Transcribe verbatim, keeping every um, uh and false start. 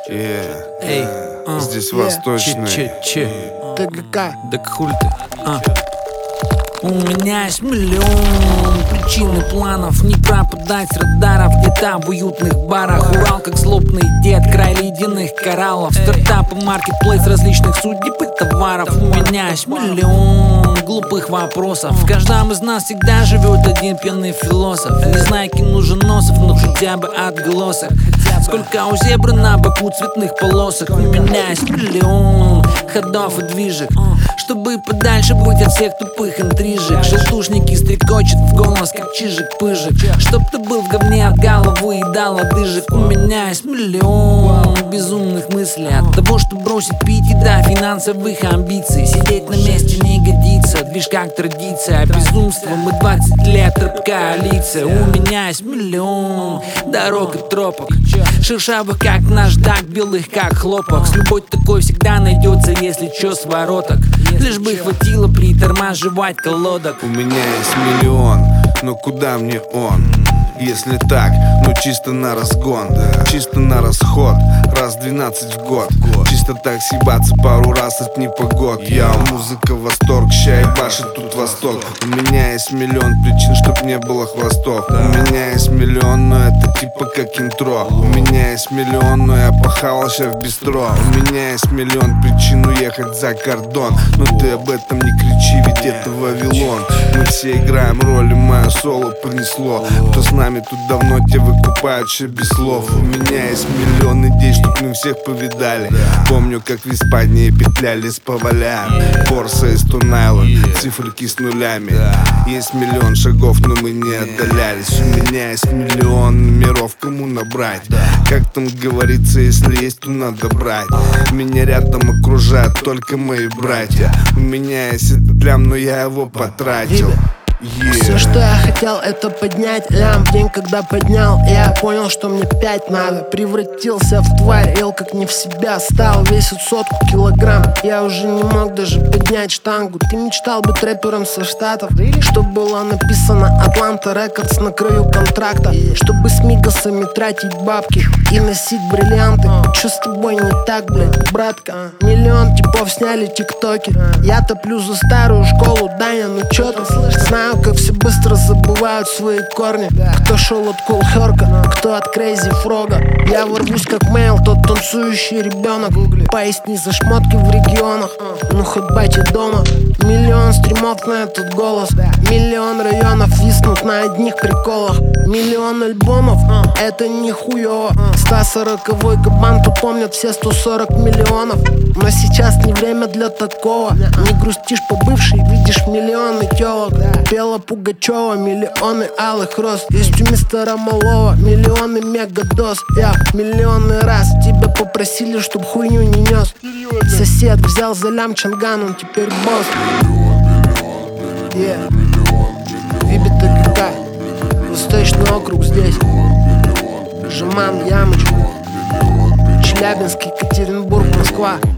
Yeah. Эй, а, Здесь восточный. Че-че-че. ТГК. Да хуй ты, а. У меня есть миллион причин и планов не пропадать с радаров. Где-то в уютных барах Урал как злобный дед, край ледяных кораллов. Стартапы, маркетплейс различных судеб и товаров. У меня есть миллион глупых вопросов. В каждом из нас всегда живет один пьяный философ. Не знаю, кем нужен носов, но хотя бы отголосок. Сколько у зебры на боку цветных полосок. У меня есть миллион ходов и движек, чтобы подальше быть от всех тупых интрижек. Желтушники стрекочут в голос, как чижик-пыжик. Чтоб ты был в говне от головы и дал одыжек. У меня есть миллион безумных мыслей. От того, что бросить пить и до финансовых амбиций. Сидеть на месте не годится, движ как традиция. Безумство, мы двадцать лет, коалиция. У меня есть миллион дорог и тропок, шершавых как наждак, белых как хлопок. С любой такой всегда найдется, если чё, с вороток. Лишь бы хватило притормаживать колодок. У меня есть миллион, но куда мне он? Если так, ну чисто на разгон, чисто на расход, раз двенадцать в год. Чисто так съебаться пару раз от непогод. Я музыка, восторг, ща ебашит тут восток. У меня есть миллион причин, чтоб не было хвостов. У меня есть миллион, но это типа как интро. У меня есть миллион, но я пахал ща в бистро. У меня есть миллион причин уехать за кордон. Но ты об этом не кричи, ведь это Вавилон. Мы все играем роли, мое соло понесло. Кто с нами тут давно, те выкупают ща без слов. У меня есть миллион идей, чтоб мы всех повидали. Помню, как в Испании петлялись по валям. Корса из Тунайла, циферки с нулями. Есть миллион шагов, но мы не отдалялись. У меня есть миллион миров, кому набрать. Как там говорится, если есть, то надо брать. Меня рядом окружают только мои братья. У меня есть этот лям, но я его потратил. Yeah. Все, что я хотел, это поднять лям. В день, когда поднял, я понял, что мне пять надо. Превратился в тварь, ел как не в себя. Стал, весит сотку килограмм. Я уже не мог даже поднять штангу. Ты мечтал быть рэпером со штатов, чтобы было написано Атланта Рекордс на краю контракта. Чтобы с мигасами тратить бабки и носить бриллианты. Чё с тобой не так, блядь, братка? Миллион типов сняли тиктоки. Я топлю за старую школу, Даня, ну чё ты? Знаю, как все быстро забывают свои корни. Кто шел от Кул Херка, кто от Крейзи Фрога. Я ворвусь как мейл, тот танцующий ребенок. Поясни за шмотки в регионах, ну хоть батя дома. Миллион стримов на этот голос. Миллион районов виснут на одних приколах. Миллион альбомов, это нихуево. сто сороковой кабан, тут помнят все сто сорок миллионов. Но сейчас не время для такого. Не грустишь по бывшей, видишь миллионы телок. Пела Пугачева, миллионы алых роз. Есть у мистера Малова миллионы мегадоз. Я миллионы раз тебя попросили, чтоб хуйню не нес. Сосед взял за лям Чанган, он теперь босс. Yeah. Вибит ТГК, Восточный округ здесь. Жеман, Ямочка, Челябинск, Екатеринбург, Москва.